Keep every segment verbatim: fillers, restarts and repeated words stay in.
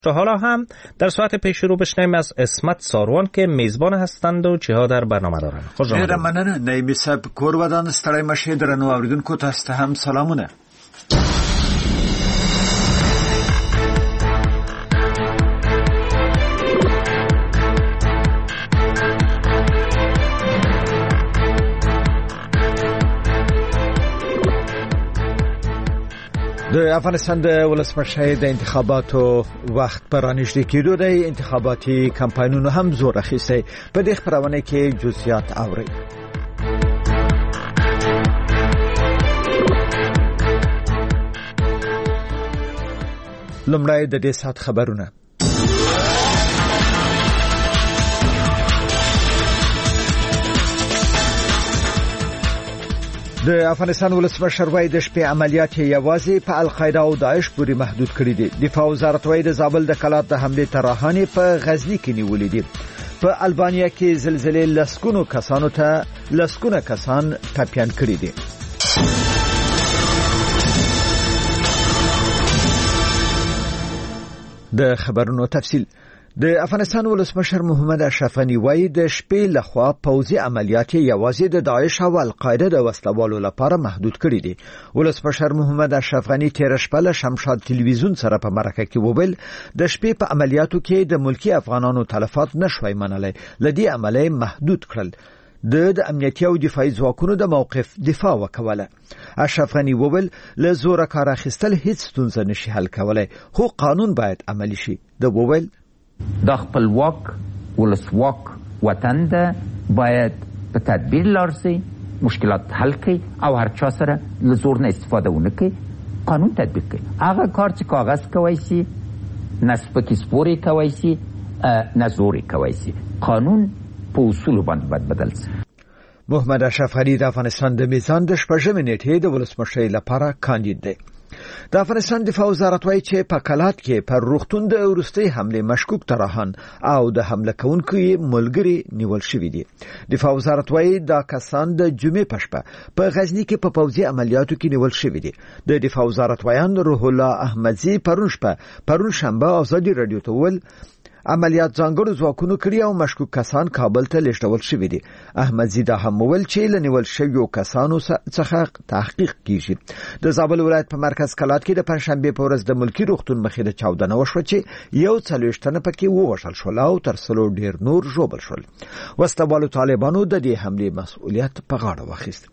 تا حالا هم در ساعت پیش رو بشنیم از اسمت ساروان که میزبان هستند و چه ها در برنامه دارند. خوش آمدید. ډیره مننه. نایب صاحب کور ودان ستړی مشه درنو اوریدونکو تاسو ته هم سلامونه. د افغانستان د ولسمشر د انتخاباتو وخت پر رانږدې کېدو دی. انتخاباتي کمپاینونو هم زور اخیستی. په دې خپرونه کې جزئیات اورئ. لومړی د دې ساعت خبرونه. د افغانستان ولسمشر وايي د شپې عملیات یوازې په القاعده او داعش پورې محدود کړي دي. دفاع وزارت وايي د زابل د کلات د حمله ترهانې په غزنی کې نیولې دي. په البانیا کې زلزلې لسکونو کسانو ته لسکونه کسان ټپيان کړي دي. د خبرونو تفصیل. د افغانستان ولسمشر محمد اشرف غنی وايي د شپې لخوا پوځي عملیات یوازې د داعش او القاعده د وسلوالو لپاره محدود کړي دي. ولسمشر محمد اشرف غنی تیر شپه له شمشاد تلویزیون سره په مرکه کې وویل د شپې په عملیاتو کې د ملکی افغانانو تلفات نشوي منلای، لدی عملیه محدود کړل. د د امنیتي او دفاعي ځواکونو د موقف دفاع وکوله. اشرف غنی وویل له زور کار اخیستل هیڅ ستونزه نشي حل کولای، خو قانون باید عملی شي. د وویل د خپلواک ولسواک وطن ده باید په تدبیر لارسي، مشکلات حل کړي او هر چا سره له زور نه استفاده ونه کړي، قانون تطبیق کړي. هغه کار چې کاغذ کوي سي، نسبکی سپوري کوي سي، نه زوري کوي سي، قانون په اصول باندې باید بدل سي. محمد اشرف غنی د افغانستان د میزان د شپږمې نیټې د ولسمشر لپاره کاندید دی. د افغانستان دفاع وزارت وايي چې په کلات کې پر روغتون د ورستۍ حمله مشکوک ترهان او د حمله کوونکو ملګری نیول شوی دي. دفاع وزارت وايي دا کسان د جمعې په شپه په غزنی کې په پوځي عملیاتو کې نیول شوی دي. د دفاع وزارت وایان روح الله احمدزی پرون شپه پرون شنبه ازادي رادیو ته ول عملیات ځانګړو ځواکونو کړی او مشکوک کسان کابل ته لیږدول شوی دي. احمدزی دا هم وویل چې لنیول شویو کسانو څخه تحقیق کیږي. د زابل ولایت په مرکز کلات کې د پنځشنبه په ورځ د ملکی روغتون مخې د چاودنه وشوه چې یو څلوېښت تنه پکې ووژل شول او تر څلور ډیر نور ژوبل شول. وسلوالو طالبانو د دې حمله مسؤلیت په غاړه واخیست.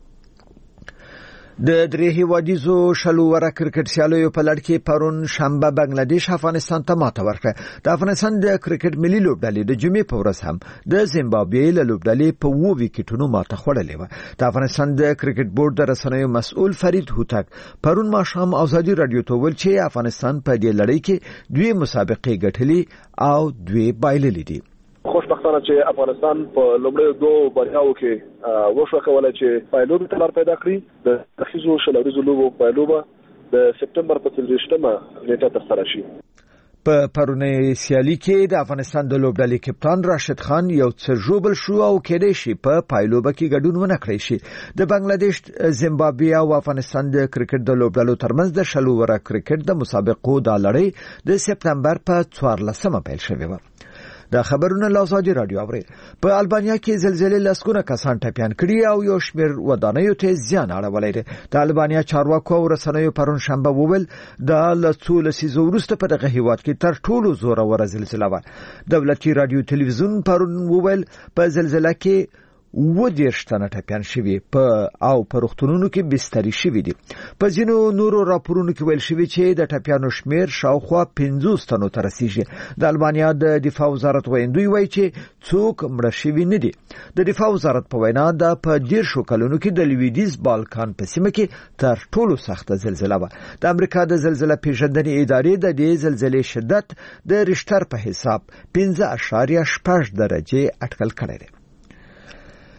د درې هیوادیزو شلو ورا کرکټ سیالیو په لړ کې پرون شنبه بنگلاديش افغانستان ته ماته ورکړه. د افغانستان د کرکټ ملي لوبډلې د جمعې په ورځ هم د زیمبابوې له لوبډلې په وو وکټونو ماته خوړلې و. د افغانستان د کرکټ بورډ د رسنیو مسؤل فرید هوتک پرون ماښام ازادي رادیو ته ویل چې افغانستان په دې لړۍ کې دوی مسابقې ګټلې او دوی بایللې دي. خوشبختانه چې افغانستان په لومړیو دوه بریاو کې وشو کولای چې پایلوب تلار پیدا کړي. د تخیزو شلوریزو لوبو پایلوبه د سپتمبر په څلوېښتمه نیټه ترسره شي. په پرونی سیالي کې د افغانستان د لوبډلې کپتان راشد خان یو څه ژوبل شو او کېدای شي په پایلوبه کې ګډون ونه کړی شي. د بنگلاديش، زیمبابوې او افغانستان د کرکټ د لوبډلو ترمنځ د شلو ورا کرکټ د مسابقو د لړۍ د سپتمبر په څوارلسمه پیل شوې و. د خبرونو لازادي رادیو اوري. په البانیا کې زلزلې لسکونه کسان ټپيان کړي او یو شمېر ودانیو ته زیان اړولی دی. د البانیا چارواکو او رسنیو پرون شنبه وویل د لسو لسیزو وروسته په دغه هیواد کې تر ټولو زوروره زلزله وه. دولتي رادیو تلویزیون پرون وویل په زلزله کې و دیرش تنه ټپیان شوي په او په روغتونونو کې بستري شوي دي. په ځینو نورو راپورونو کې ویل شوي چې د ټپیانو شمیر شاوخوا پنځوس تنو ته رسیږي. د البانیا د دفاع وزارت ویندوی وایي چې څوک مړه شوي نه دي. د دفاع وزارت په وینا د په دیرشو کلونو کې د لویدیز بالکان په سیمه کې تر ټولو سخته زلزله وه. د امریکا د زلزله پیژندنې ادارې د دې زلزلې شدت د ریشتر په حساب پنځه اعشاریه شپږ درجه اټکل کړی دی.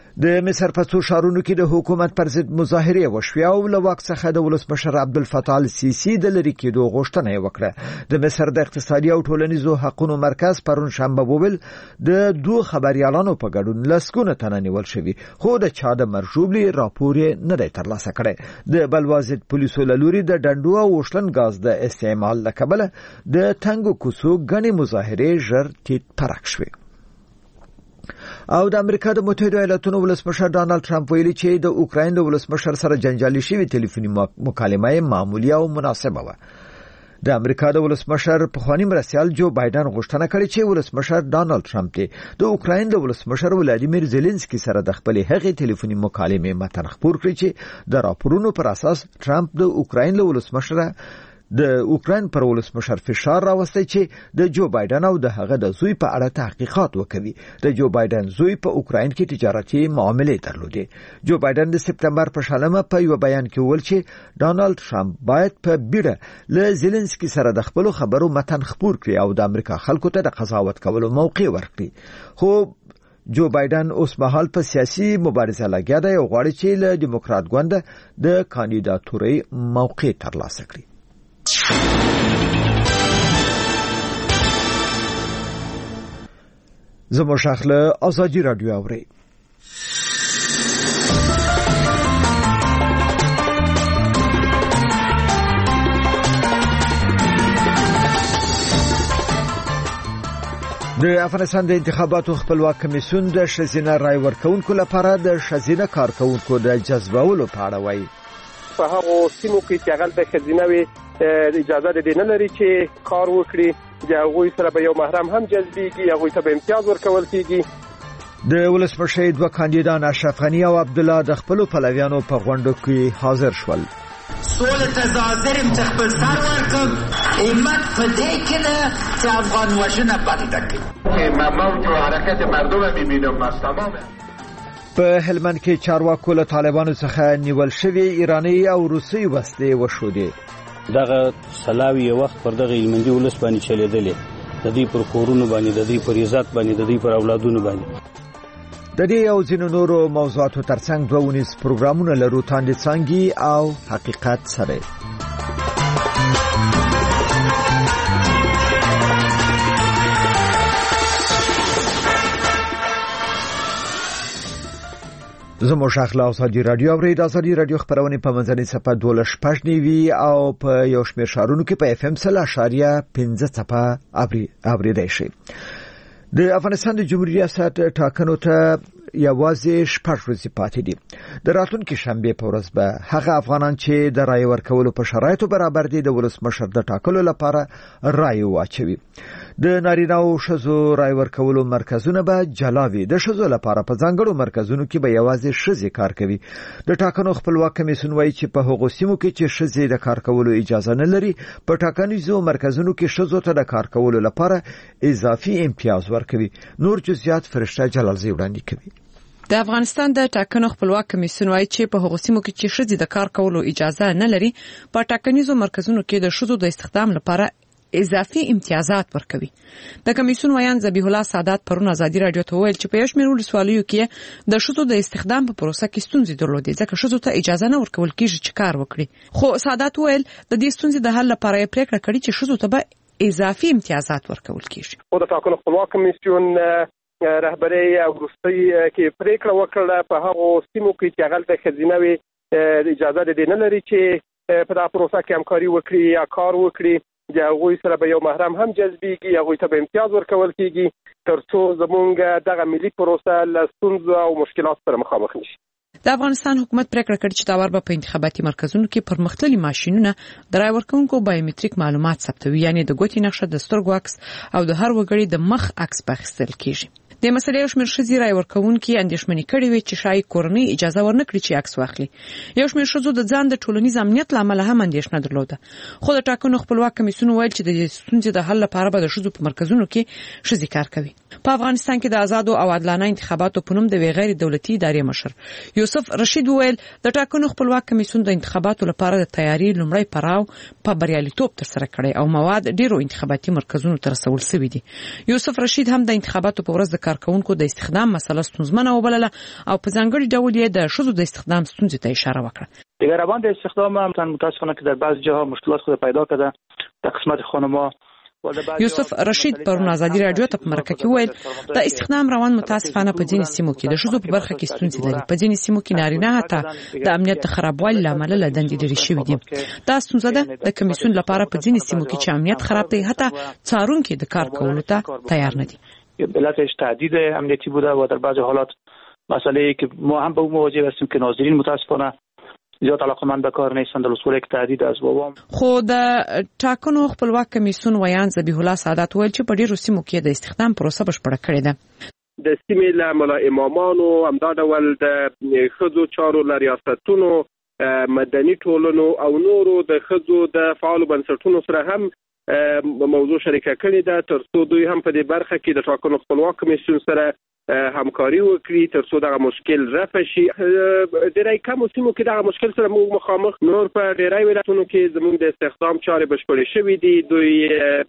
د مصر په څو ښارونو کې د حکومت پر ضد مظاهرې وشوې او له واک څخه د ولسمشر عبدالفتاح السیسی د لرې کېدو غوښتنه یې وکړه. د مصر د اقتصادي او ټولنیزو حقوقو مرکز پرون شنبه وویل د دوه خبريالانو په ګډون لسګونه تنه نیول شوي، خو د چا د مرجوبلي راپور نه دی ترلاسه کړی. د بلوازد پولیسو له لوري د ډنډو او وشلن غاز د استعمال له کبله د تنګو کوڅو غني مظاهرې ژر تیت پرک شوې. او د امریکا د متحده ایالاتونو ولسمشر ډانلډ ټرمپ ویلي چې د اوکراین د ولسمشر سره جنجالي شوی ټلیفوني مکالمه معمولی او مناسبه وه. د امریکا د ولسمشر پخوانی مرستیال جو بایدن غوښتنه کړې چې ولسمشر ډانلډ ټرمپ ته د اوکراین د ولسمشر ولادیمیر زيلنسکي سره د خپل هغې ټلیفوني مکالمې متن خپور کړي چې د راپورونو پر اساس ټرمپ د اوکراین له ولسمشر د اوکراین پر ولسمشر فشار راوستي چې د جو بایدن او د هغه د زوی په اړه تحقیقات وکړي. د جو بایدن زوی په اوکراین کې تجارتي معاملې درلودې. جو بایدن د سپتمبر په شلمه په یو بیان کې وویل چې ډانلډ ټرمپ باید په بیړه له زيلنسکي سره د خپل خبرو متن خپور کړي او د امریکا خلکو ته د قضاوت کولو موقع ورکړي. خو جو بایدن اوس مهال په سیاسي مبارزه لګیا دی او غواړي چې له ډیموکرات ګوند د کاندیداتورۍ موقع ترلاسه کړي. زمو شاخله آزادی رادیو اوري. د افغانستان د انتخاباتو خپلواک کمیسیون د شزینه رای ورکونکو لپاره د شزینه کارکونکو د جذبولو په اړه وایي. په هغه سیمو کې چې هغه د خزینه وي اجازه ده نه لري چې کار وکړي، د هغوی سره به یو محرم هم جذبېږي، هغوی ته به امتیاز ورکول کېږي. د ولسمشر دوه کاندیدان اشرف غنی او عبد الله د خپل پلویانو په غونډه کې حاضر شول. سول تظاهر چې خپل سر ورکم همت په دې کې ده چې افغان وژنه بنده کړي. موج و حرکت مردم می‌بینم از تمام. په هلمند کې چارواکو له طالبانو څخه نیول شوی ایرانی او روسي وسلې وشودې. دغه سلاوی وخت پر دغه هلمندي ولس باندې چلیدلې، د دې پر کورونو باندې، د دې پر عزت باندې، د دې پر اولادونو باندې. د دې او ځینو نورو موضوعاتو ترڅنګ دوه ونیس پروګرامونه لرو، تاندې څنګه او حقیقت سره. زمو شاخله آزادی رادیو اوري. د آزادی رادیو خبرونه په منځنۍ صفه دوله شپږ نیوي او په یو شمېر شهرونو کې په اف ام سل اشاریه پنځه صفه اوري اوري شي. د افغانستان د جمهوریت ریاست ټاکنو ته یوازې شپږ ورځې پاتې دي. د راتلونکي شنبه په ورځ به هغه افغانان چې د رای ورکولو په شرایطو برابر دي د ولسمشر د ټاکلو لپاره رای واچوي. د نارینه او ښځو رای ورکولو مرکزونه به جلا وي. د ښځو لپاره په ځانګړو مرکزونو کې به یوازې ښځې کار کوي. د ټاکنو خپلواک کمیسیون وایي چې په هغو سیمو کې چې ښځې د کار کولو اجازه نه لري په ټاکنیزو مرکزونو کې ښځو ته د کار کولو لپاره اضافي امتیاز ورکوي. نور جزئیات فرشته جلالزی وړاندې کوي. د افغانستان د ټاکنو خپلواک کمیسیون وایي چې په هغو سیمو کې چې ښځې د کار کولو اجازه نه لري په ټاکنیزو مرکزونو کې د ښځو د استخدام لپاره اضافي امتیازات ورکوي. د کمیسیون ویان ذبیح الله سادات پرون آزادی رادیو ته ویل چې په یو شمېر ولسوالیو کې د ښځو د استخدام په پروسه کې ستونزې درلودې ځکه ښځو ته اجازه نه ورکول کېږي چې کار وکړي. خو سادات ویل د دې ستونزې د حل لپاره یې پریکړه کړې چې ښځو ته به اضافي امتیازات ورکول کېږي. او د ټاکنو خپلواک کمیسیون رهبری او روسي کې پریکړه وکړه په هغه سیمو کې چې هغه د خزینه وي اجازه ده نه لري چې په دا پروسه کې همکاري وکړي یا کار وکړي، د هغوی سره به یو محرم هم جذبېږي، هغوی ته به امتیاز ورکول کېږي ترڅو زمونږ دغه ملي پروسه له ستونزو او مشکلاتو سره مخامخ نشي. د افغانستان حکومت پریکړه کړې چې دا ور په انتخاباتي مرکزونو کې پرمختللي ماشينونه د رای ورکونکو بایومټریک معلومات ثبتوي، یعنی د ګوتې نقشه، د سترګو عکس او د هر وګړي د مخ عکس په اخیستل کېږي. د مسلې یو شمېر ښځې رای ورکوونکي اندېښمنې کړې وې چې شاید کورنۍ اجازه ورنکړي چې عکس واخلي. یو شمېر ښځو د ځان د ټولنیز امنیت لامل هم اندېښنه درلوده. خو د ټاکنو خپلواک کمیسیون ویل چې د ستونزې د حل لپاره به د ښځو په مرکزونو کې ښځې کار کوي. په افغانستان کې د آزادو او عادلانه انتخاباتو په نوم د غیر دولتي ادارې مشر یوسف رشید ویل د ټاکنو خپلواک کمیسیون د انتخاباتو لپاره د تیاری لومړی پړاو په بریالیتوب ترسره کړی او مواد ډیرو انتخاباتي مرکزونو ته رسول شوي دي. یوسف رشید هم د انتخاباتو په ورځ د کارکونکو د استخدام مسله ستونزمنه وبلله او په ځانګړي ډول یې د ښځو د استخدام ستونزې ته اشاره وکړه. دیگر روند استخدام هم متاسفانه که در بعضی جاها مشکلات خود پیدا کرده در قسمت خانم‌ها. یوسف رشید پرون ازادي رادیو ته په مرکه کې وویل د استخدام روان متاسفانه په ځینې سیمو کې د ښځو په برخه کې ستونزې لري. په ځینې سیمو کې نارینه حتی د امنیت د خرابوالي لامل له دندې لري شوي دي. دا ستونزه ده د کمیسیون لپاره په ځینې سیمو کې چې امنیت خراب دی حتی څارونکي د کار کولو ته تیار نه دي. علتش تعدید امنیتی بوده و در بعضی حالات مسئله که ما هم به اون مواجه هستیم که ناظرین متاسفانه زیات علاقمند به کار نیستند. در اصول یک تعدید از بابام خو د ټاکنو خپلواک کمیسیون ویان ذبیح الله سعادت ویل چې په ډیرو سیمو کې د استخدام پروسه بشپړه کړې ده. د سیمې له ملا امامانو همدا ډول د ښځو چارو له ریاستونو مدني ټولنو او نورو د ښځو د فعالو بنسټونو سره هم موضوع شریکه کړې ده تر څو دوی هم په دې برخه کې د ټاکنو خپلواک کمیسیون سره همکاري وکړي تر څو دغه مشکل رفع شي. ډېری کمو سیمو کې دغه مشکل سره موږ مخامخ، نور په ډېری ولایتونو کې زموږ د استخدام چارې بشپړې شوې دي. دوی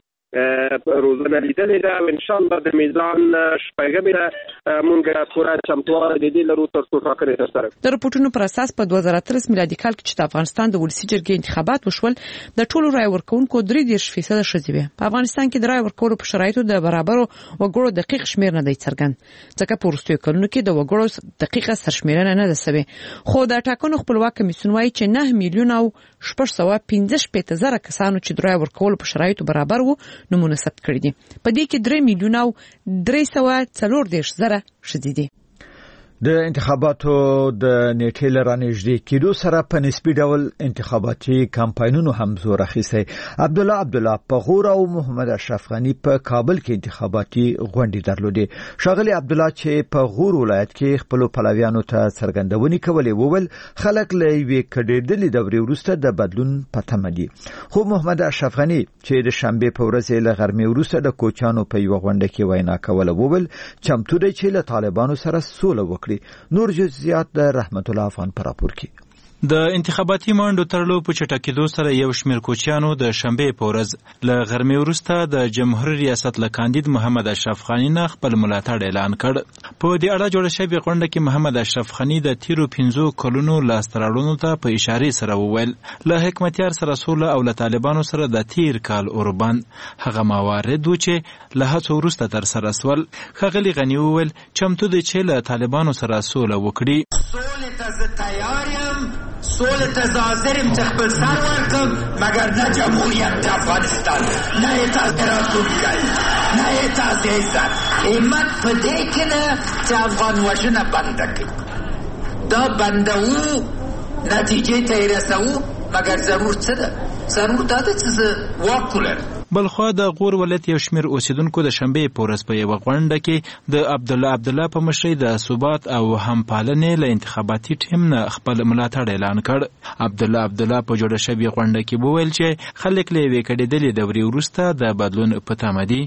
روزنه لیدلې ده او انشاءالله د میزان شپږمې موږ پوره چمتووالی د دې لرو تر څو ټاکنې ترسره کړو. د رپورټونو پر اساس په دوه زره اتلس میلادي کال کې چې د افغانستان د ولسي جرګې انتخابات وشول د ټولو رای ورکوونکو درې دېرش فیصده ښځې وې. په افغانستان کې د رای ورکولو په شرایطو د برابرو وګړو دقیق شمېر نه دی څرګند، ځکه په وروستیو کلونو کې د وګړو دقیقه سرشمېرنه نه ده سوې. خو د ټاکنو خپلواک کمیسیون وایي چې نه میلیونه او شپږ سوه پنځه شپېته زره کسانو چې د رای ورکولو په شرایطو برابر وو نمونه ثبت کړي دي. په دې کې درې میلیونه او درې سوه څلور دېرش زره ښځې دي. د انتخاباتو د نیټې لرانږدې کېدو سره په نسبي ډول انتخاباتي کمپاینونو هم زور اخیستی. عبد الله عبد الله پغور او محمد اشرف غنی په کابل کې انتخاباتي غونډې درلودې. ښاغلي عبد الله چې په غور ولایت کې خپل پلویانو ته څرګندونې کولې وویل خلک له یوې کډېدلې دورې وروسته د بدلون په تمه دي. خو محمد اشرف غنی چې د شنبې په ورځ له غرمې وروسته د کوچانو په یو غونډه کې وینا کوله وویل چمتو دی چې له طالبانو سره سوله وکړي. نور جزئیات د رحمت الله افغان پر راپور کې. د انتخاباتي منډو ترلو په چټکېدو سره یو شمېر کوچیانو د شنبې په ورځ له غرمې وروسته د جمهوریت ریاست له کاندید محمد اشرف غنی نه خپل ملاتړ اعلان کړ. په دې اړه جوړه شوې غونډه کې محمد اشرف غنی د تیرو پنځو کلونو لاسته راوړنو ته په اشارې سره وویل له حکمتیار سره سوله او له طالبانو سره د تیر کال اوربان هغه موارد و چې له هڅو وروسته ترسره سول. ښاغلي غنی وویل چمتو دی چې له طالبانو سره سوله وکړي. سوله ته حاضرم چې خپل سر ورکم مګر نه جمهوریت د افغانستان نه یې تاسې راتلونکی نه یې تاسې عزت همت په دې کې ده چې افغان وژنه بنده کړي. دا بندوو نتیجې ته یې رسوو مګر ضرور څه ده؟ ضرور دا ده چې زه واک ولرم. بلخوا د غور ولایت یو شمېر اوسیدونکو د شنبې په ورځ په یوه غونډه کې د عبدالله عبدالله په مشرۍ د ثبات او همپالنې له انتخاباتي ټیم نه خپل ملاتړ اعلان کړ. عبدالله عبدالله په جوړه شوې غونډه کې وویل چې خلک له یوې کډېدلې دورې وروسته د بدلون په تمه دي.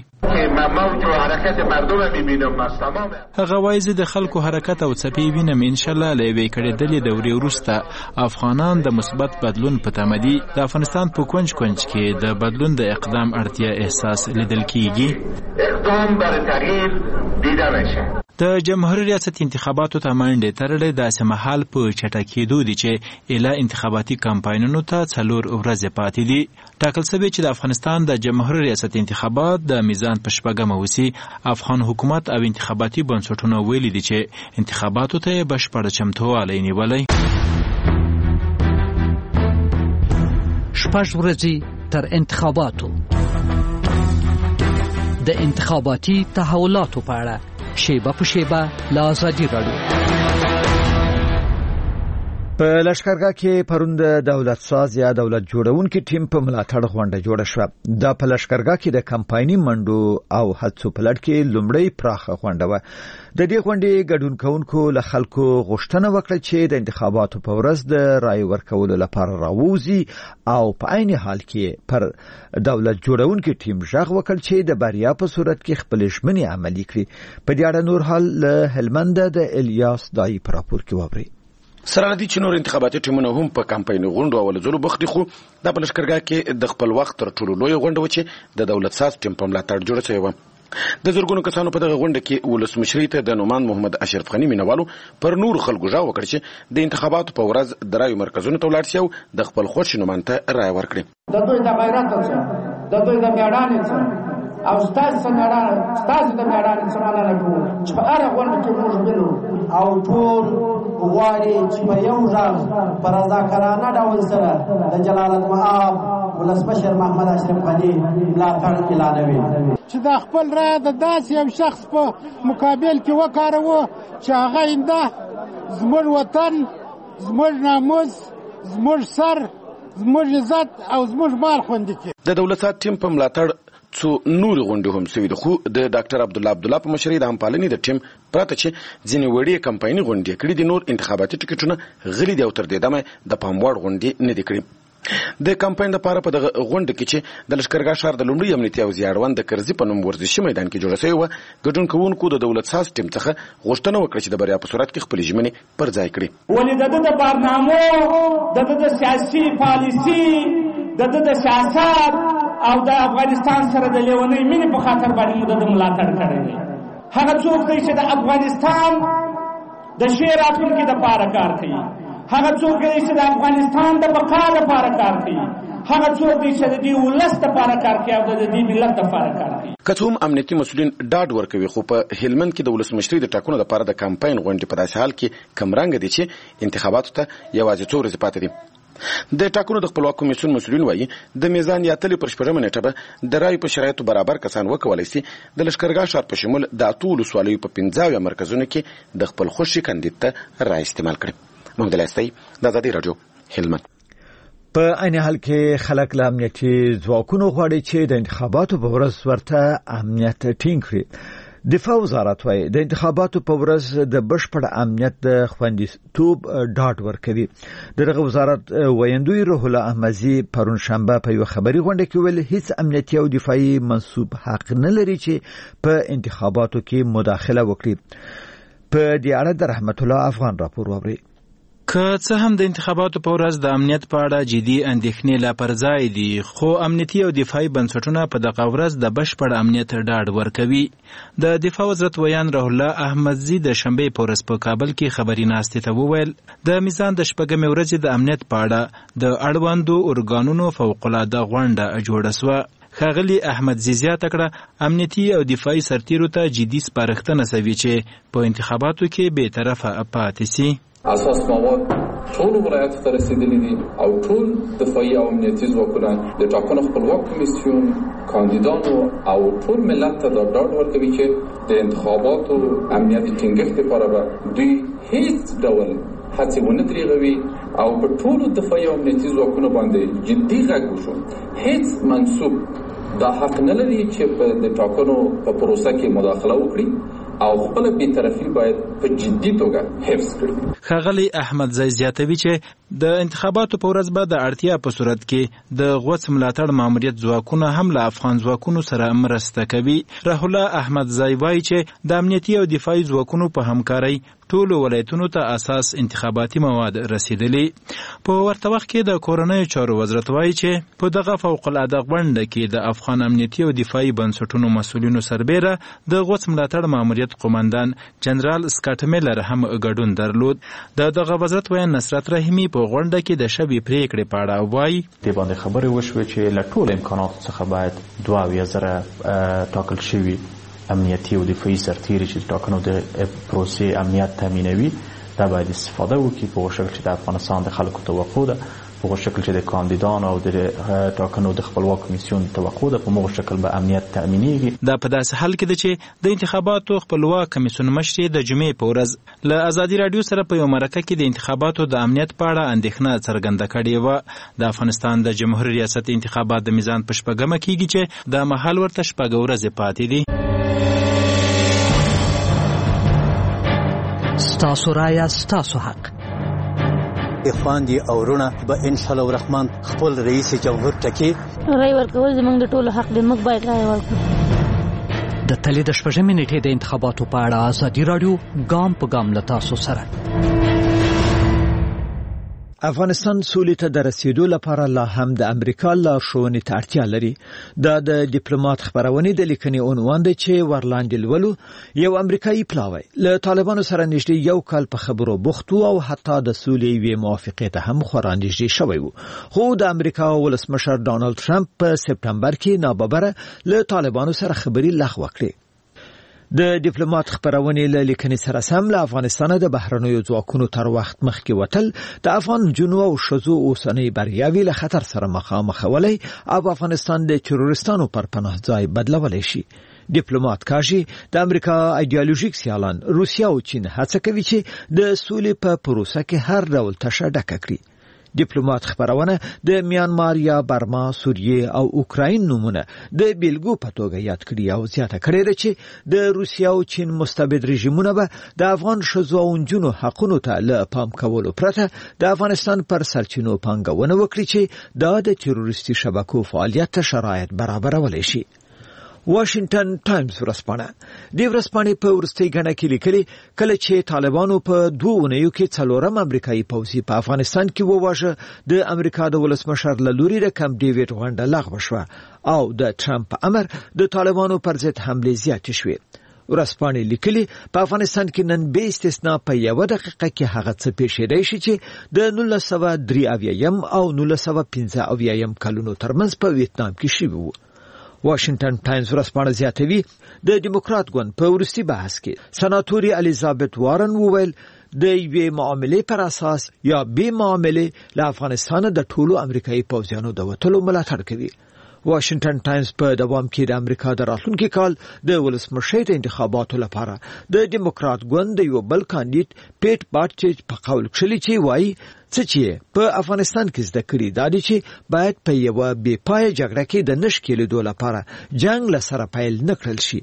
هغه وایي زه د خلکو حرکت او څپې وینم. انشاءالله له یوې کډېدلې دورې وروسته افغانان د مثبت بدلون په تمه دي. د افغانستان په کونج کونج کې د بدلون د اقدام اړتیا احساس لیدل کیږي. اقدام برای تغییر دیده بشه. د جمهوریت ریاست انتخاباتو ته منډې تړلې داسې مهال په چټکېدو دي چې اله انتخاباتي کمپاینونو ته څلور ورځې پاتې دي. ټاکل شوی چې د افغانستان د جمهوریت ریاست انتخابات د میزان په شپږمه وسي. افغان حکومت او انتخاباتي بنسټونه ویلي دي چې انتخاباتو ته بشپړ چمتووالی نیولی. شپږ ورځې تر انتخاباتو د انتخاباتي تحولاتو په اړه شیبه په شیبه له ازادي راډیو. په لشکرګاه کې پرون د دولت ساز یا دولت جوړونکي ټیم په ملاتړ غونډه جوړه شوه. دا په لشکرګاه کې د کمپایني منډو او هڅو په لړ کې لومړی پراخه غونډه وه. د دې غونډې ګډون کوونکو له خلکو غوښتنه وکړه چې د انتخاباتو په ورځ د رای ورکولو لپاره راووځي او په عین حال کې پر دولت جوړونکي ټیم ژغ وکړ چې د بریا په صورت کې خپل ژمنې عملي کړي. په دې اړه نور حال له هلمند د الیاس دای پر راپور کې ووري. سره دي چې نور انتخاباتي ټیمونه هم په کمپاین غونډو او ولزلو بخت دي. خو د لشکرګاه کې د خپل وخت تر ټولو لوی غونډه و چې د دولت ساز ټیم په ملاتړ جوړه شوې و. د زرګونو کسانو په دغه غونډه کې ولسمشرۍ ته د نومان محمد اشرف غني مینوالو پر نور خلکو ژغ وکړ چې د انتخاباتو په ورځ د رایو مرکزونو ته ولاړ شي او د خپل خوښ نومان ته رای ورکړي. د دوی د غیرت څخه د دوی د میړانې څخه او ستاسو څخه میړانه ستاسو د میړانې څخه مننه کوو چې په هره غونډه کې موږ وینو او ټول غواړي چې په یو ځای په رضاکارانه ډول سره د جلال المآب ولسمشر محمد اشرف غني ملاتړ اعلانوي چې د خپل رای د داسې یو شخص په مقابل کې وکاروو چې هغه اینده زموږ وطن زموږ ناموس زموږ سر زموږ عزت او زموږ مال خوندي کړي. د دولت سات ټیم په ملاتړ څو نور غونډې هم سوي دي، خو د ډاکټر عبدالله عبدالله په مشرۍ د همپالنې د ټیم پرته چې ځینې وړې کمپایني غونډې کړي دي، نور انتخاباتي ټکټونه غلي دي او تر دې دمه د پام وړ غونډې نه دي کړي. د کمپاین لپاره په دغه غونډه کې چې د لشکرګاه ښار د لومړي امنیتي او زیاړوند د کرزي په نوم ورزشي میدان کې جوړه شوې وه، ګډون کوونکو د دولت ساز ټیم څخه غوښتنه وکړه چې د بریا په صورت کې خپلې ژمنې پر ځای کړي. ولې د ده د برنامو د ده د سیاسي پالیسي د ده د سیاست او د افغانستان سره د لیونۍ مینې په خاطر باندې مو د ده ملاتړ کړی دی. هغه څوک دی چې د افغانستان د ښې راتلونکي دپاره کار کوي، هغه څوک دی چې د افغانستان د بقا لپاره کار کوي، هغه څوک دی چې د دې ولس لپاره کار کوي او د دې ملت لپاره کار کوي. که څه هم امنیتي مسؤلین ډاډ ورکوي، خو په هلمند کې د ولسمشرۍ د ټاکنو لپاره د کمپاین غونډې په داسې حال کې کمرنګه دي چې انتخاباتو ته یوازې څو ورځې پاتې دي. د ټاکنو د خپلواک کمیسیون مسؤلین وایي د میزان یا تلې پر شپږمه نیټه به د رایو په شرایطو برابر کسان وکولی شي د لشکرګاه ښار په شمول د اتو ولسوالیو په پنځه اویا مرکزونو کې د خپل خوښې کاندید ته رای استعمال کړي. محمد الاستی د ازادي راډیو هلمند. په عین حال کې خلک له امنیتي ځواکونو غواړي چې د انتخاباتو په ورځ ورته امنیت ټینګ کړي. دفاع وزارت وايي د انتخاباتو په ورځ د بشپړ امنیت د خوندیتوب ډاډ ورکوي. دغه وزارت ویندوی روح الله احمدزي پرون شنبه په یو خبري غونډه کې ویل هیڅ امنیتي او دفاعي منصوب حق نه لري چې په انتخاباتو کې مداخله وکړي. په دې اړه د رحمت الله افغان راپور ووري. که څه هم د انتخاباتو په ورځ د امنیت په اړه جدي اندېښنې لا پر ځای دي، خو امنیتي او دفاعي بنسټونه په دغه ورځ د بشپړ امنیت ډاډ ورکوي. د دفاع وزارت ویان روح الله احمدزي د شنبې په ورځ په کابل کې خبري ناستې ته وویل د میزان د شپږمې ورځې د امنیت په اړه د اړوندو ارګانونو فوق‌العاده غونډه جوړه سوه. ښاغلي احمدزي زیاته کړه امنیتي او دفاعي سرتیرو ته جدي سپارښتنه سوي چې په انتخاباتو کې بې طرفه پاتې سي. اساس مواد ټول ولایتو ته رسیدلي دي او ټول دفاعي او امنیتي ځواکونه د ټاکنو خپلواک کمیسیون کاندیدانو او ټول ملت ته دا ډاډ ورکوي چې د انتخاباتو امنیتي ټینګښت لپاره به دوی هیڅ ډول هڅې ونه دریغوي او په ټولو دفاعي او امنیتي ځواکونو باندې جدي غږ وشو. هیڅ منصوب دا حق نه لري چې په د ټاکنو په پروسه کې مداخله وکړي او خپل بی‌طرفي باید په جدي توګه حفظ کړي. ښاغلي احمدزي زیاتوي چې د انتخاباتو په ورځ به د اړتیا په صورت کې د غوڅ ملاتړ ماموریت ځواکونه هم له افغان ځواکونو سره مرسته کوي. رح الله احمدزي وایي چې د امنیتي او دفاعي ځواکونو په همکارۍ ټولو ولایتونو ته اساس انتخاباتي مواد رسیدلي. په ورته وخت کې د کورنیو چارو وزارت وایي چې په دغه فوق‌العاده غونډه کې د افغان امنیتي او دفاعي بنسټونو مسؤلینو سربیره د غوڅ ملاتړ ماموریت قومندان جنرال سکاټ میلر هم ګډون درلود. د دغه وزارت ویان نصرت رحیمي په غونډه کې د شبې پریکړې په اړه وایي د باندې خبرې وشوې چې له ټولو امکاناتو څخه باید دوه اویا زره ټاکل شوي امنیتي او دفاعي سرتیري چې ټاکنو د پروسې امنیت تامینوي دا باید استفاده وکړي په شکل چې د افغانستان د خلکو توقع ده، په شکل چې د کاندیدانو او د ټاکنو د خپلواک کمیسیون توقع ده، په موږ شکل به امنیت تامینېږي. دا په داسې حال کې ده چې د انتخاباتو خپلواک کمیسیون مشر د جمعې په ورځ له ازادي راډیو سره په یو مرکه کې د انتخاباتو د امنیت په اړه اندېښنه څرګنده کړې وه. د افغانستان د جمهوریت ریاست انتخابات د میزان په شپږمه کېږي چې د مهال ورته شپږ ورځې پاتې دي. ستاسو رایه ستاسو حق. اخوان او ورونه به ان شاء الله الرحمن خپل رئیس جمهور ټکی رای ورکول زموږ د ټولو حق دی، موږ باید رای ورکړو. د تلې د شپږمې نیټې د انتخاباتو په اړه ازادي راډیو ګام په ګام له تاسو سره. افغانستان سولې ته د رسیدو لپاره لا هم د امریکا لارښوونې ته اړتیا لري. دا د ډیپلوماټ خبرونه د لیکنې عنوان دی چې ورلاندې لولو. یو امریکایي پلاوی له طالبانو سره نږدې یو کال په خبرو بوخت او حتی د سولې وی موافقه ته هم خورا نږدې شوی و. خو د امریکا ولسمشر ډانلډ ټرمپ په سپټمبر کې ناببره له طالبانو سره خبري لغوه کړې. د ډیپلوماټ خبرونه له لیکنې سره سم له افغانستان د بهرنیو ځواکونو تر وخت مخکې وتل د افغان جنو او شذو اوسنۍ بریاوي له خطر سره مخامخ ولای او افغانستان د تروریستانو پر پناه ځای بدلولای شي. ډیپلوماټ کاږي د امریکا ایدئولوژیک سیالان روسیا او چین هڅه کوي چې د سولې په پروسه کې هر ډول تشه ډکه کړي. ډیپلوماټ خبرونه د میانمار یا برما، سوریه او اوکراین نمونه د بیلګو په توګه یاد کړي او زیاته کړي ده چې د روسیا او چین مستبد رژیمونه به د افغان شذو او نجونو حقونو ته له پام کولو پرته د افغانستان پر سرچینو پانګونه وکړي چې دا د تروریستي شبکو فعالیت ته شرایط برابرولای شي. واشنگټن ټایمز ورسپانه د ورسپانې په ورستۍ غنډه کې لیکلي کله چې طالبانو په دوه اونیو کې څلورم امریکایي پوځي په افغانستان کې وواژه د امریکا د ولسمشر له لوري د کمپ ډیوډ غونډه لغوه شوه او د ټرمپ په امر د طالبانو پر ضد حملې زیاتې شوې. ورسپانې لیکلي په افغانستان کې نن به استثنا په یو دقیقه کې هغه څه پیښیدای شي چې د نولس سوه درې اویایم او نولس سوه پنځه اویایم کلونو ترمنځ په ویتنام کې شوی و. واشنگټن ټایمز ورسپانه زیاتوي د دیموکرات ګوند په ورستي بحث کې سناتوري الیزابت وارن وویل د یوې معاملې پر اساس یا به معاملې له افغانستان د ټولو امریکایي پوځیانو د وټلو ملاتړ کوي. واشنگټن ټایمز په دوام کې د امریکا د راتلونکي کال د ولسمشر انتخاباتو لپاره د دیموکرات ګوند د یو بل کاندید پیټ باټچ په قول کړی چې وایي څه چې په افغانستان کې زده کړی دا دي چې باید په یو بې پای جګړه کې د نشکېلو دوه لپاره جنگ لسره پیل نکړل شي.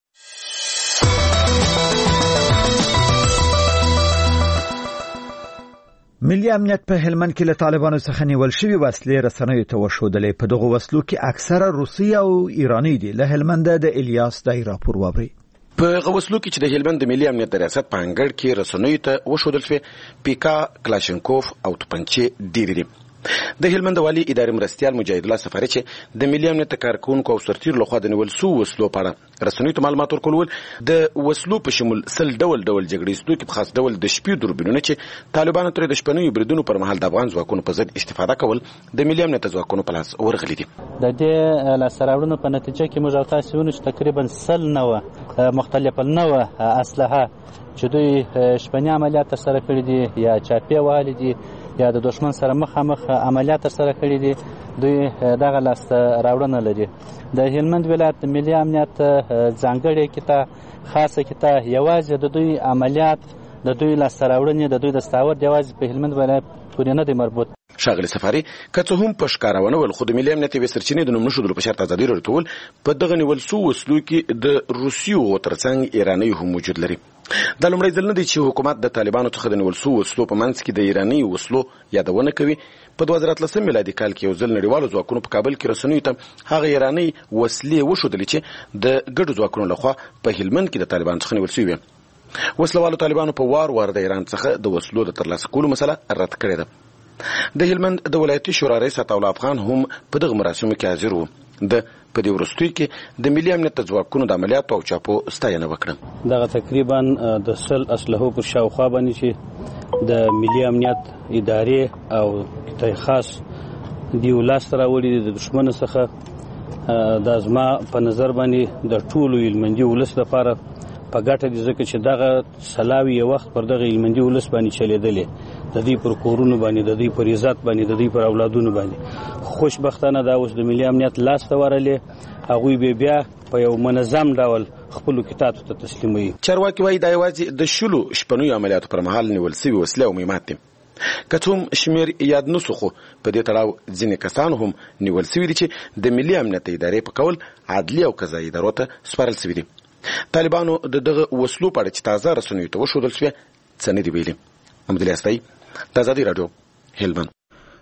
ملي امنیت په هلمند کې له طالبانو څخه نیول شوی وسلې رسنیو ته وښودلې. په دغه وسلو کې اکثره روسي او ایرانی دي. له هلمند د الیاس دای راپور وابري. په غوسلو کې چې د هلمند د ملي امنیت ریاست په انګړ کې رسنیو ته وښودل شوی پیکا، کلاشینکوف او توپنچې ډېرې دي. د هلمند والي ادارې مرستیال مجاهد الله سفاري چې د ملي امنیت کارکونکو او سرتیر لخوا د نیول سو وسلو په اړه رسنیو ته معلومات ورکول د وسلو په شمول سل ډول ډول جګړې ستو کې په خاص ډول د شپې دوربینونه چې طالبانو تر د شپنیو بریدونو پر مهال د افغان ځواکونو په ضد استفاده کول د ملي امنیت ځواکونو په لاس ورغلي دي. د دې لاسراوړنو په نتیجه کې موږ تاسو ونو چې تقریبا سل نوه مختلفه نوه اسلحه چې دوی شپنی عملیات سره کړی دي یا چاپی وهلي دي یا د دشمن سره مخامخ عملیات سره کړی دي دوی دغه لاس راوړنه لري. د هلمند ولایت ملي امنیت ځانګړي کته خاصه کته یوازې د دوی عملیات د دوی لاس راوړنې د دوی د ستاور یوازې په هلمند ولایت پورې نه دی مربوط. شاغلی سفاري که څه هم په ښکارونه ول خو د ملي امنیت یوې سرچینې د نوم نښودلو په شرط ازادي راټول په دغه نیول سو وسلو کې د روسیو ترڅنګ ایراني هم موجود لري. دا لومړی ځل نه دی چې حکومت د طالبانو څخه د نیول سو وسلو په منځ کې د ایراني وسلو یادونه کوي. په دوه زره اتلسم میلادي کال کې یو ځل نړیوالو ځواکونو په کابل کې رسنیو ته هغه ایراني وسلې وښودلې چې د ګډو ځواکونو لخوا په هلمند کې د طالبانو څخه نیول شوې وې. وسلوالو طالبانو په وار وار د ایران څخه د وسلو د ترلاسه کولو مسله رد کړې ده. د هلمند د ولایتي شورا رئیس عطاالله افغان هم په دغه مراسمو کې حاضر و. د په دې وروستیو کې د ملي امنیت ځواکونو د عملیاتو او چاپو ستاینه وکړه. دغه تقریبا د سل اسلحو پر شاوخوا باندې چې د ملي امنیت ادارې او کتای خاص دی ولاس راوړي د دشمن څخه د ازما په نظر باندې د ټولو هلمندي ولس لپاره په ګټه دي ځکه چې دغه سلاوي یو وخت پر دغه هلمندي ولس باندې چلیدلې د دې پر کورونو باندې د دې پر عزت باندې د دې پر اولادونو باندې. خوشبختانه دا اوس د ملي امنیت لاس ته ورلې هغوی به بیا په یو منظم ډول خپل کتاب ته تسلیموي. چارواکي وایي دا یوازې د شلو شپنیو عملیاتو پر مهال نیول سوي وسلې او مهمات دي. که څه هم شمېر یاد نه سو خو په دې تړاو ځینې کسان هم نیول سوي دي چې د ملي امنیت ادارې په قول عدلي او قضایي ادارو ته سپارل سوي دي. طالبانو د دغه وسلو په اړه چې تازه رسنیو ته وښودل شوې څه نه دي ویلي. محمد الیاس دی د ازادي راډیو هلمند.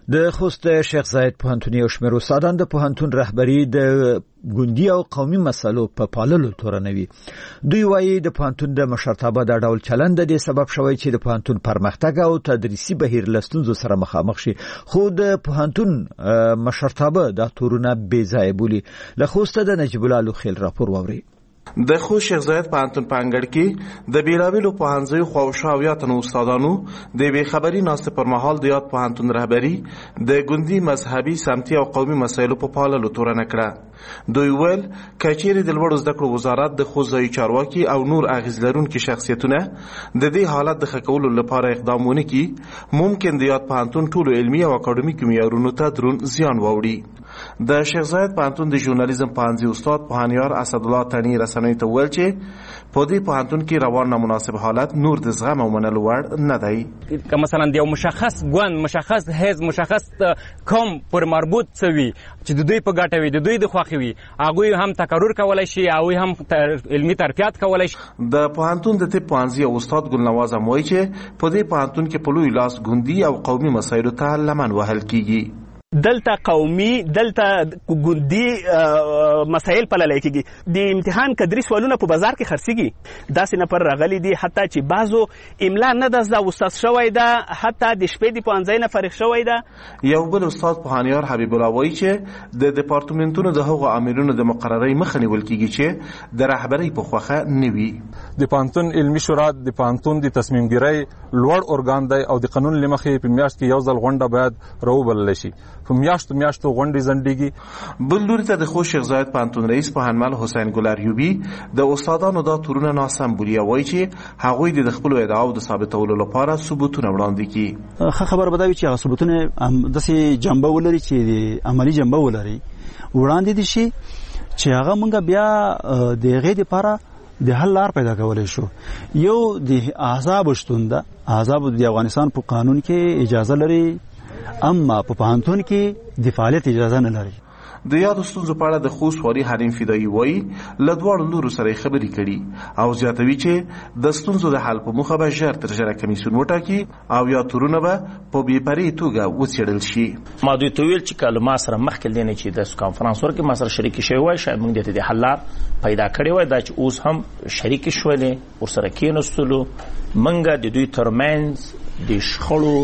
د خوست شیخ زاید پوهنتون یو شمېر استادان د پوهنتون رهبری د ګوندي او قومي مسلو په پاللو تورنوي. دوی وایي د پوهنتون د مشرتابه د ډول چلند د سبب شوی چې د پوهنتون پرمختګ او تدریسي بهیر له ستونزو سره مخامخ شي، خو د پوهنتون مشرتابه د تورونه بې ځایه بولي. له خوست د نجیب الله لوخیل راپور واوري. د خوست شیخ زاید پوهنتون په انګړ کې د بیلابیلو پوهنځیو خواوشا او یا تنو استادانو د یوې خبري ناستې پر مهال د یاد پوهنتون رهبري د ګوندي مذهبي سمتي او قومي مسایلو په پاللو تورنه کړه. دوی ویل کچېرې د لوړو زده کړو وزارت د خوست ځایي چارواکي او نور اغیز لرونکي شخصیتونه د دې حالت د ښه کولو لپاره اقدام ونه کړي، ممکن د یاد پوهنتون ټولو علمي او اکاډمیکو معیارونو ته دروند زیان واوړي. د شیخ زاید پوهنتون د ژورنالیزم پوهنځي استاد پوهنیار اسدالله تڼي رسنیو ته وویل چې په دې پوهنتون کې روان نامناسب حالت نور د زغم او منلو وړ نه دی. که مثلا د یو مشخص ګوند، مشخص حزب، مشخص قوم پر مربوط څوي چې د دوی په ګټه وي، د دوی د خوښې وي، هغوی هم تقرر کولی شي، هغوی هم علمي ترفیعات کولی شي. د پوهنتون د طب پوهنځي او استاد ګلنواز هم وایي چې په دې پوهنتون کې په لوی لاس ګوندي او قومي مسایلو ته لمن وهل کیږي. دلته قومي، دلته ګوندي مسایل پللی کېږي. د امتحان کدري سوالونه په بازار کې خرڅېږي، داسې نفر راغلي دي حتی چې بعضو املا نه ده زده استاد شوی ده، حتی د شپې د پوهنځي نه فارغ شوی ده. یو بل استاد پوهنیار حبیب الله وایي چې د دپارتمنټونو د هغو امرونو د مقررۍ مخه نیول کېږي چې د رهبرۍ په خوښه نه وي. د پوهنتون علمي شورا د پوهنتون د تصمیم ګیرۍ لوړ ارګان دی او د قانون له مخې په میاشت کې یو ځل غونډه باید راوبللی شي. په میاشتو میاشتو غونډې ځنډېږي. بل لوري ته د خوست شیخ زاید پوهنتون رئیس پوهنمل حسین ګل اریوبي د استادانو دا تورونه ناسم بولي او وایي چې هغوی د خپلو ادعاو د ثابتولو لپاره ثبوتونه وړاندې کړي. ښه خبر به دا وي چې هغه ثبوتونه داسې جنبه ولري چې د عملي جنبه ولري، وړاندې دي شي چې هغه مونږ بیا د هغې دپاره د حل لار پیدا کولی شو. یو د احزابو شتون ده، احزابو د افغانستان په قانون کې اجازه لري، اما په پوهنتون کې د فعالیت اجازه نه لري. د یادو ستونزو په اړه د خوست والي حلیم فدایي وایي له دواړو لورو سره یې خبرې کړي او زیاتوي چې د ستونزو د حل په موخه به ژر تر ژره کمیسیون وټاکي او یا تورونه به په بې پرې توګه وڅېړل شي. ما دوی ته ویل چې که له ما سره مخکې له دې نه چې د کانفرانس ورکړي ما سره شریکې شوی وای، شاید موږ دې ته د حل لار پیدا کړې وای. دا چې اوس هم شریکې شولې، ورسره کېناستلو، موږ د دوی ترمنځ د شخړو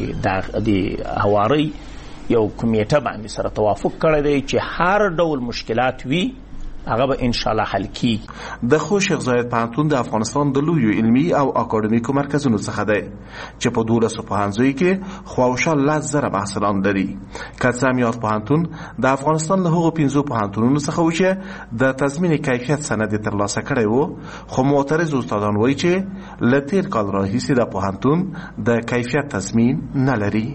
د هوارۍ یو کمیټه باندې سره توافق کړی دی چې هر ډول مشکلات وي هغه به انشاءالله حل کیږي. د خوست شیخ زاید پوهنتون د افغانستان د لویو علمي او اکاډمیکو مرکزونو څخه دی چې په دولسو پوهنځیو کې خواوشا لس زره محصلان لري. که څه هم یاد پوهنتون د افغانستان له هغو پنځو پوهنتونونو څخه و چې د تضمین کیفیت سند یې ترلاسه کړی و، خو معترض استادان وایي چې له تېر کال راهیسې د پوهنتون د کیفیت تضمین نه لري.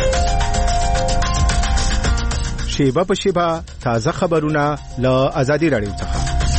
شیبه په شیبه تازه خبرونه له ازادي راډیو څخه.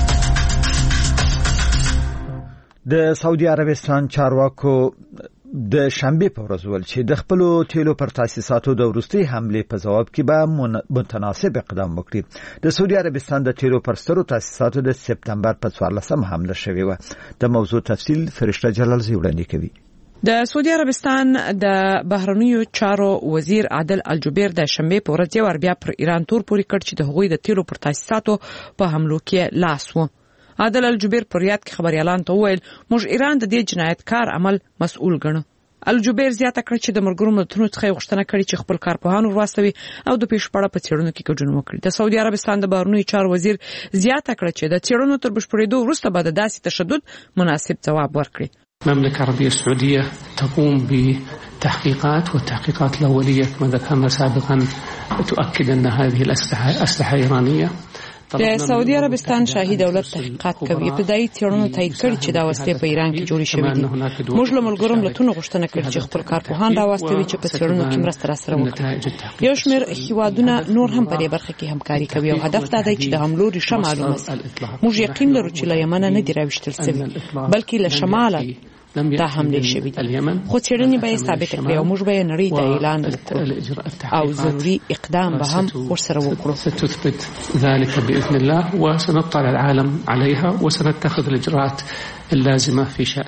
د سعودي عربستان چارواکو د شنبه په ورځ ول چې د خپل تیلو پر تاسیساتو د وروستي حمله په جواب کې به متناسب اقدام وکړي. د سعودي عربستان د تیلو پر سترو تاسیساتو د سپتمبر په څوارلسمه حمله شوې و. د موضوع تفصیل فرشته جلالزی وړاندې کوي. د سعودي عربستان د بهرنیو چارو وزیر عادل الجبیر د شنبه په ورځ یو بیا پر ایران تور پوري کړ چې د هغوی د تیلو پر تاسیساتو په حملو کې لاس و. عادل الجبیر پر ریاض کې خبري اعلان ته ویل موږ ایران د دې جنایتکار عمل مسؤل ګڼو. الجبیر زیاته کړ چې د مرګرو ملتونو څخه غوښتنه کړې چې خپل کارپوهان ورواستوي او د پیشپړه په څېړنو کې ګډون وکړي. د سعودي عربستان د بهرنیو چارو وزیر زیاته کړ چې د څېړنو تر بشپړېدو وروسته به د داسې تشدد مناسب ځواب ورکړي. المملكة العربية السعودية تقوم بتحقيقات، والتحقيقات الأولية كما ذكرنا سابقا تؤكد أن هذه الأسلحة أسلحة إيرانية. د سعودي عربستان شاهي دولت تحقیقات کوي. ابتدایي څېړنو تایید کړي چې دا وسلې په ایران کې جوړې شوې دي. موږ له ملګرو ملتونو غوښتنه کړې چې خپل کارپوهان راواستوي چې په څېړنو کې مرسته راسره وکړي. یو شمېر هیوادونه نور هم په دې برخه کې همکاري کوي او هدف دا دی چې د حملو ریښه معلومه شي. موږ یقین لرو چې له یمن نه دی راوښتل شوی بلکې له شماله دا حمله شوې دي، خو څېړنې به یې ثابت کړي او موږ به یې نړۍ ته اعلان وکړو او ضروري اقدام به هم ورسره وکړو. ستثبت ذلك بإذن الله وسنطلع العالم عليها وسنتخذ الإجراءات اللازمة في شأنها.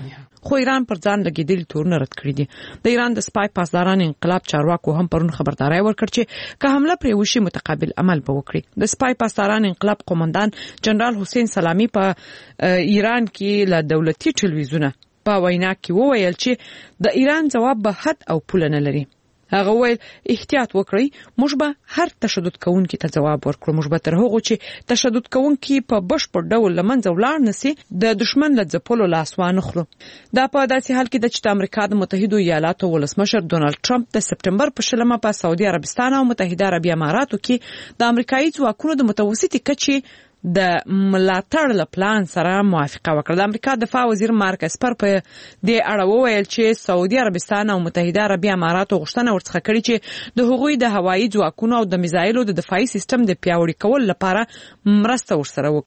خو ایران پر ځان لګیدلي تورونه رد کړي دي. د ایران د سپای پاسداران انقلاب چارواکو هم پرون خبرداري ورکړه چې که حمله پرې وشي متقابل عمل به وکړي. د سپای پاسداران انقلاب قومندان جنرال حسین سلامی په ایران کې له دولتي ټلویزیون په وینا کې وویل چې د ایران جواب به حد او پوله نه لري. هغه ویل احتیاط وکړئ، موږ به هر تشدد کوونکي ته جواب ورکړو، موږ به تر هغه چې تشدد کوونکي په بشپړ ډول لمنځه ولاړ نسی د دشمن له ځپلو لاس وانخلو. دا په داسې حال کې د چې د امریکا د متحده ایالاتو ولسمشر ډونالد ټرمپ د سپټمبر په شلمه په سعودي عربستان او متحده عربي اماراتو کې د امریکایي ځواکونو د متوسطې کچې د ملاتړ له پلان سره موافقه وکړه. د امریکا دفاع وزیر مارک اسپر په دې اړه وویل چې سعودي عربستان او متحده عربي اماراتو غوښتنه ورڅخه کړې چې د هغوی د هوایي ځواکونو او د میزایلو د دفاعي سیستم د پیاوړي کولو لپاره مرسته ورسره وکړي.